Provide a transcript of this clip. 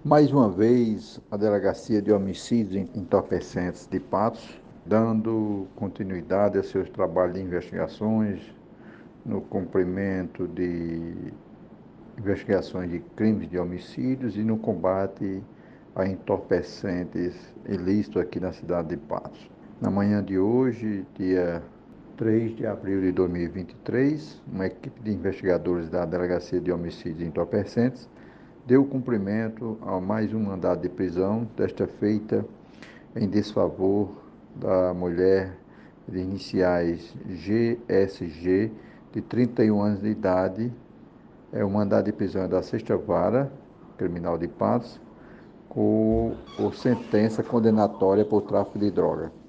Mais uma vez, a Delegacia de Homicídios Entorpecentes de Patos, dando continuidade a seus trabalhos de investigações, no cumprimento de investigações de crimes de homicídios e no combate a entorpecentes ilícitos aqui na cidade de Patos. Na manhã de hoje, dia 3 de abril de 2023, uma equipe de investigadores da Delegacia de Homicídios Entorpecentes deu cumprimento a mais um mandado de prisão, desta feita em desfavor da mulher de iniciais GSG, de 31 anos de idade. O mandado de prisão é da Sexta Vara Criminal de Patos, com sentença condenatória por tráfico de droga.